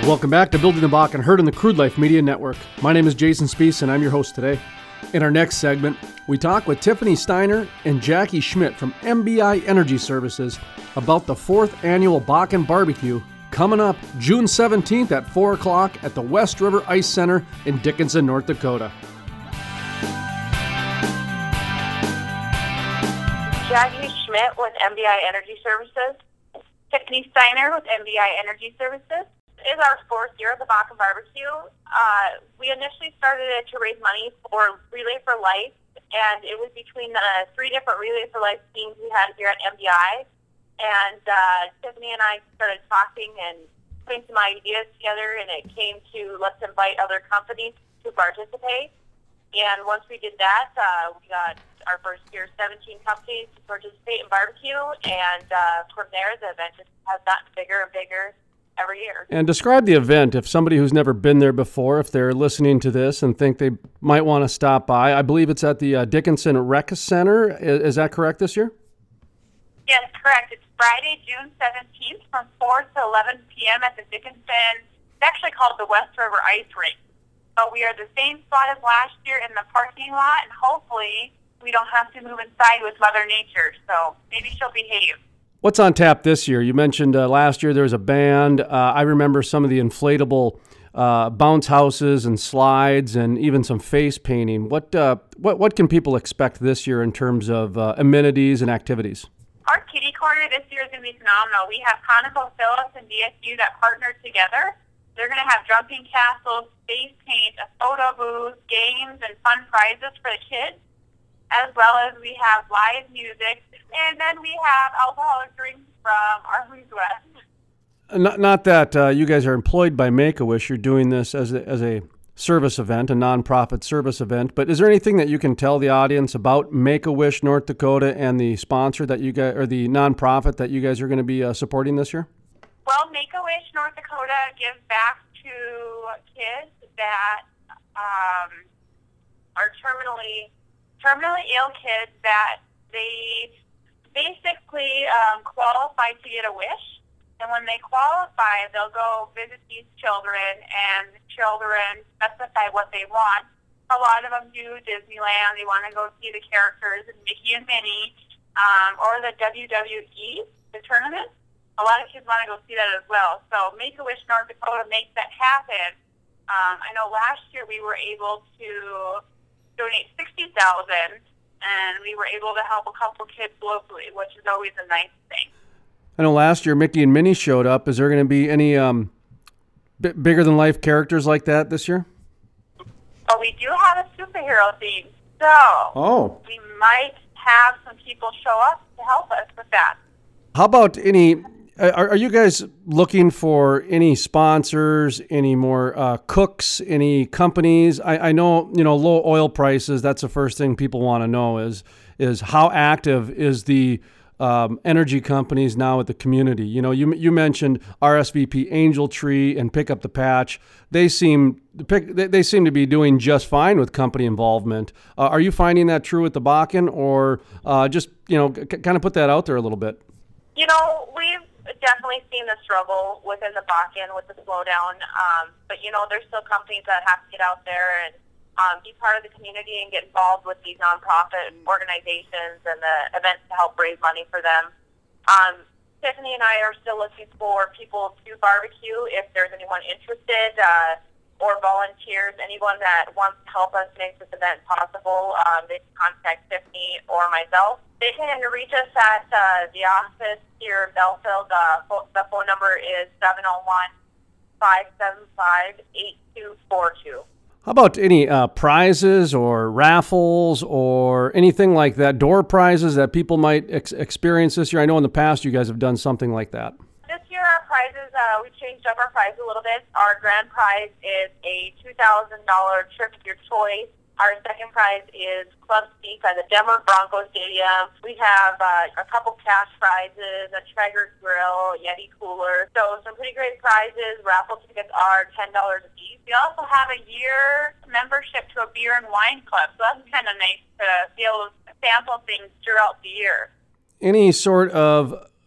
Welcome back to Building the Bakken, heard in the Crude Life Media Network. My name is Jason Spees, and I'm your host today. In our next segment, we talk with Tiffany Steiner and Jackie Schmidt from MBI Energy Services about the 4th annual Bakken Barbecue coming up June 17th at 4 o'clock at the West River Ice Center in Dickinson, North Dakota. Jackie Schmidt with MBI Energy Services. Tiffany Steiner with MBI Energy Services. It is our 4th year of the Bakken Barbecue. We initially started it to raise money for Relay for Life, and it was between the 3 different Relay for Life teams we had here at MBI. And Tiffany and I started talking and putting some ideas together, and it came to let's invite other companies to participate. And once we did that, we got our first year 17 companies to participate in barbecue, and from there the event just has gotten bigger and bigger every year. And describe the event if somebody who's never been there before, if they're listening to this and think they might want to stop by. I believe it's at the Dickinson Rec Center. Is that correct this year? Yes, correct. It's Friday, June 17th from 4 to 11 p.m. at the Dickinson. It's actually called the West River Ice Rink. But we are the same spot as last year in the parking lot, and hopefully we don't have to move inside with Mother Nature. So maybe she'll behave. What's on tap this year? You mentioned last year there was a band. I remember some of the inflatable bounce houses and slides and even some face painting. What can people expect this year in terms of amenities and activities? Our kitty corner this year is going to be phenomenal. We have ConocoPhillips and DSU that partnered together. They're going to have jumping castles, face paint, a photo booth, games, and fun prizes for the kids, as well as we have live music. And then we have alcoholic drinks from Arby's West. Not that you guys are employed by Make-A-Wish. You're doing this as a service event, a nonprofit service event. But is there anything that you can tell the audience about Make-A-Wish North Dakota and the sponsor that you guys, or the nonprofit that you guys are going to be supporting this year? Well, Make-A-Wish North Dakota gives back to kids that are terminally ill kids that they basically qualify to get a wish. And when they qualify, they'll go visit these children, and the children specify what they want. A lot of them do Disneyland. They want to go see the characters, Mickey and Minnie, or the WWE, the tournament. A lot of kids want to go see that as well. So Make-A-Wish North Dakota makes that happen. I know last year we were able to donate $60,000, and we were able to help a couple kids locally, which is always a nice thing. I know last year Mickey and Minnie showed up. Is there going to be any bigger-than-life characters like that this year? Oh, we do have a superhero theme, so we might have some people show up to help us with that. How about any... Are you guys looking for any sponsors, any more cooks, any companies? I know, low oil prices, that's the first thing people want to know is how active is the energy companies now with the community? You mentioned RSVP Angel Tree and Pick Up the Patch. They seem to be doing just fine with company involvement. Are you finding that true with the Bakken, or just, kind of put that out there a little bit? We've definitely seen the struggle within the Bakken with the slowdown, but there's still companies that have to get out there and be part of the community and get involved with these nonprofit organizations and the events to help raise money for them. Tiffany and I are still looking for people to barbecue if there's anyone interested, or volunteers, anyone that wants to help us make this event possible. They can contact Tiffany or myself. They can reach us at the office here in Belfield. The phone number is 701-575-8242. How about any prizes or raffles or anything like that, door prizes that people might experience this year? I know in the past you guys have done something like that. This year our prizes, we changed up our prize a little bit. Our grand prize is a $2,000 trip of your choice. Our second prize is club seats at the Denver Broncos Stadium. We have a couple cash prizes, a Traeger grill, Yeti cooler. So some pretty great prizes. Raffle tickets are $10 a piece. We also have a year membership to a beer and wine club. So that's kind of nice to be able to sample things throughout the year. Any sort of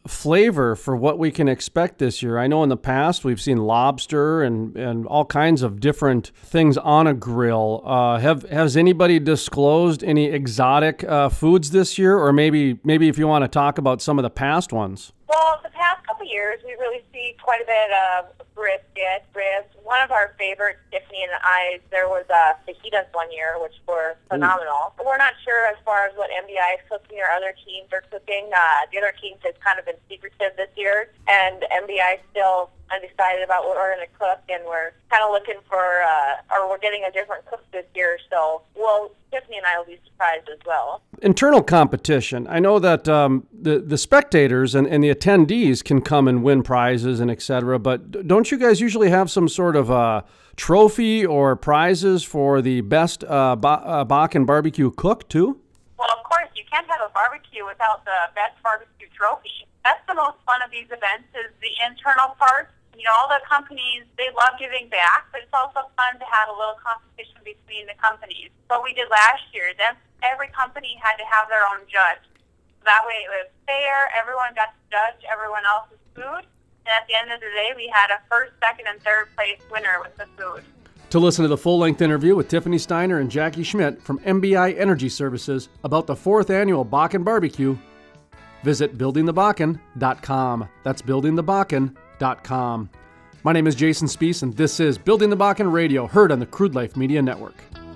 flavor for what we can expect this year? I know in the past we've seen lobster and all kinds of different things on a grill. Has anybody disclosed any exotic foods this year, or maybe if you want to talk about some of the past ones? Well, the past couple of years, we really see quite a bit of brisket, ribs. One of our favorites, Tiffany and I, there was fajitas one year, which were phenomenal. But we're not sure as far as what MBI is cooking or other teams are cooking. The other teams has kind of been secretive this year, and MBI is still undecided about what we're going to cook, and we're kind of looking for, or we're getting a different cook this year, so Tiffany and I will be surprised as well. Internal competition. I know that the spectators and the attendees can come and win prizes and et cetera, but don't you guys usually have some sort of trophy or prizes for the best Bakken barbecue cook too? Well, of course, you can't have a barbecue without the best barbecue trophy. That's the most fun of these events, is the internal part. You know, all the companies, they love giving back, but it's also fun to have a little competition between the companies. What we did last year, then every company had to have their own judge. That way it was fair, everyone got to judge everyone else's food, and at the end of the day, we had a first, second, and third place winner with the food. To listen to the full-length interview with Tiffany Steiner and Jackie Schmidt from MBI Energy Services about the 4th annual Bakken Barbecue, visit buildingthebakken.com. That's buildingthebakken.com. My name is Jason Spiess, and this is Building the Bakken Radio, heard on the Crude Life Media Network.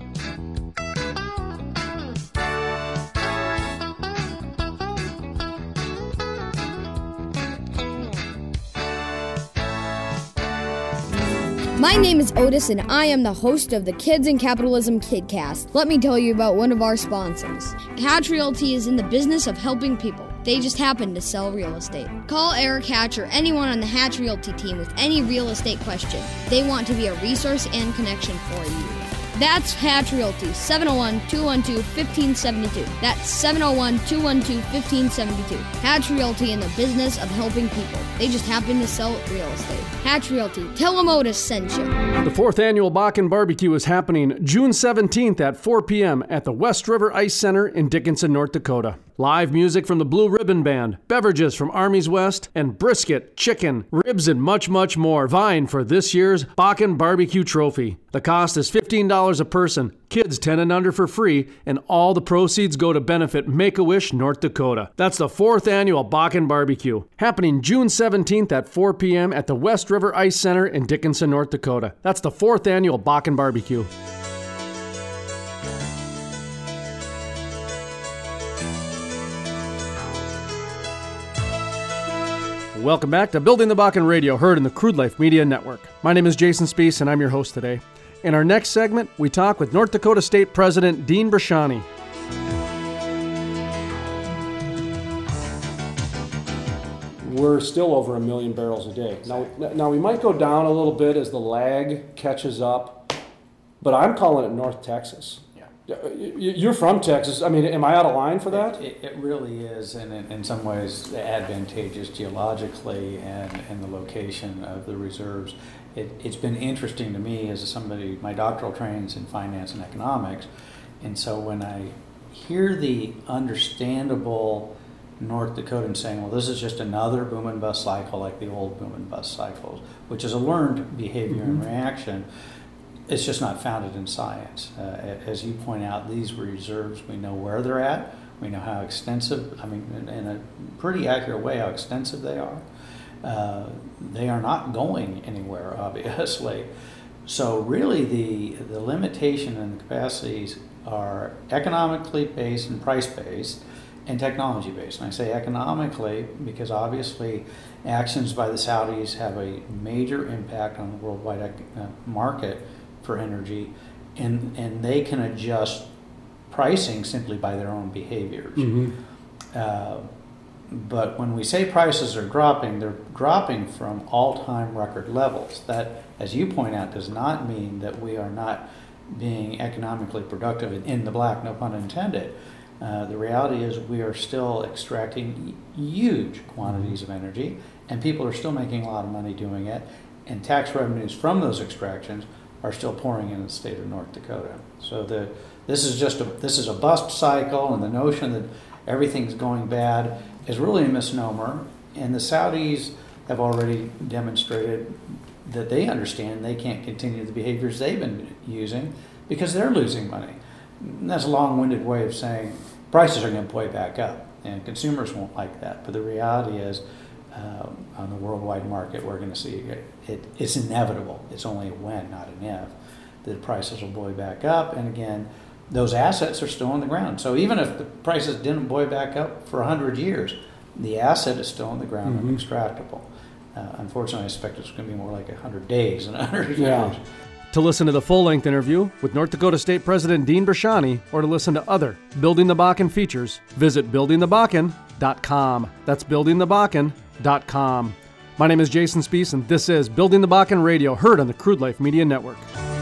My name is Otis, and I am the host of the Kids in Capitalism KidCast. Let me tell you about one of our sponsors. Hatch Realty is in the business of helping people. They just happen to sell real estate. Call Eric Hatch or anyone on the Hatch Realty team with any real estate question. They want to be a resource and connection for you. That's Hatch Realty, 701-212-1572. That's 701-212-1572. Hatch Realty in the business of helping people. They just happen to sell real estate. Hatch Realty. Tell them Otis sent you. The 4th annual Bakken Barbecue is happening June 17th at 4 p.m. at the West River Ice Center in Dickinson, North Dakota. Live music from the Blue Ribbon Band, beverages from Armies West, and brisket, chicken, ribs, and much, much more vying for this year's Bakken Barbecue Trophy. The cost is $15 a person, kids 10 and under for free, and all the proceeds go to benefit Make-A-Wish, North Dakota. That's the 4th annual Bakken Barbecue, happening June 17th at 4 p.m. at the West River Ice Center in Dickinson, North Dakota. That's the 4th annual Bakken Barbecue. Welcome back to Building the Bakken Radio, heard in the Crude Life Media Network. My name is Jason Spiess, and I'm your host today. In our next segment, we talk with North Dakota State President Dean Brashani. We're still over 1 million barrels a day. Now we might go down a little bit as the lag catches up, but I'm calling it North Texas. You're from Texas. I mean, am I out of line for that? It really is, and in some ways advantageous geologically and in the location of the reserves. It's been interesting to me as somebody, my doctoral training's in finance and economics, and so when I hear the understandable North Dakotan saying, well, this is just another boom and bust cycle like the old boom and bust cycles, which is a learned behavior and reaction, it's just not founded in science. As you point out, these reserves, we know where they're at. We know how extensive, I mean, in a pretty accurate way, how extensive they are. They are not going anywhere, obviously. So really the limitation and the capacities are economically based and price-based and technology-based. And I say economically because obviously actions by the Saudis have a major impact on the worldwide market for energy, and they can adjust pricing simply by their own behaviors. But when we say prices are dropping, they're dropping from all-time record levels. That, as you point out, does not mean that we are not being economically productive in the black, no pun intended. The reality is we are still extracting huge quantities of energy, and people are still making a lot of money doing it, and tax revenues from those extractions are still pouring in the state of North Dakota. So this is a bust cycle, and the notion that everything's going bad is really a misnomer. And the Saudis have already demonstrated that they understand they can't continue the behaviors they've been using because they're losing money. And that's a long-winded way of saying prices are going to way back up, and consumers won't like that. But the reality is, on the worldwide market, we're going to see it's inevitable. It's only a when, not an if, that prices will buoy back up. And again, those assets are still on the ground. So even if the prices didn't buoy back up for 100 years, the asset is still on the ground and extractable. Unfortunately, I expect it's going to be more like 100 days than 100 years. To listen to the full-length interview with North Dakota State President Dean Brashani, or to listen to other Building the Bakken features, visit buildingthebakken.com. That's buildingthebakken.com. My name is Jason Spiess, and this is Building the Bakken Radio, heard on the Crude Life Media Network.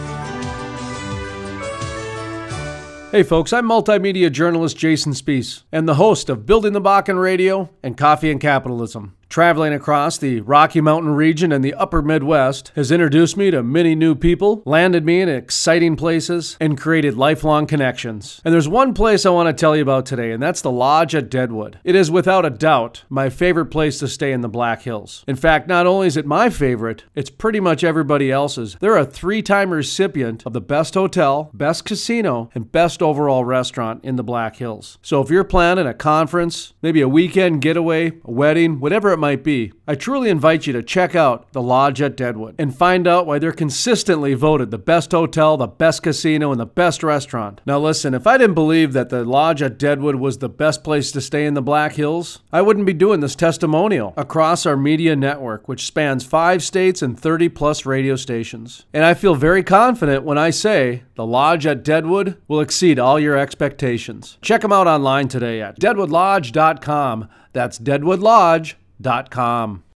Hey folks, I'm multimedia journalist Jason Spiess, and the host of Building the Bakken Radio and Coffee and Capitalism. Traveling across the Rocky Mountain region and the upper Midwest has introduced me to many new people, landed me in exciting places, and created lifelong connections. And there's one place I want to tell you about today, and that's the Lodge at Deadwood. It is without a doubt my favorite place to stay in the Black Hills. In fact, not only is it my favorite, it's pretty much everybody else's. They're a 3-time recipient of the best hotel, best casino, and best overall restaurant in the Black Hills. So if you're planning a conference, maybe a weekend getaway, a wedding, whatever it might be, I truly invite you to check out the Lodge at Deadwood and find out why they're consistently voted the best hotel, the best casino, and the best restaurant. Now listen, if I didn't believe that the Lodge at Deadwood was the best place to stay in the Black Hills, I wouldn't be doing this testimonial across our media network, which spans 5 states and 30-plus radio stations. And I feel very confident when I say the Lodge at Deadwood will exceed all your expectations. Check them out online today at deadwoodlodge.com. That's deadwoodlodge.com.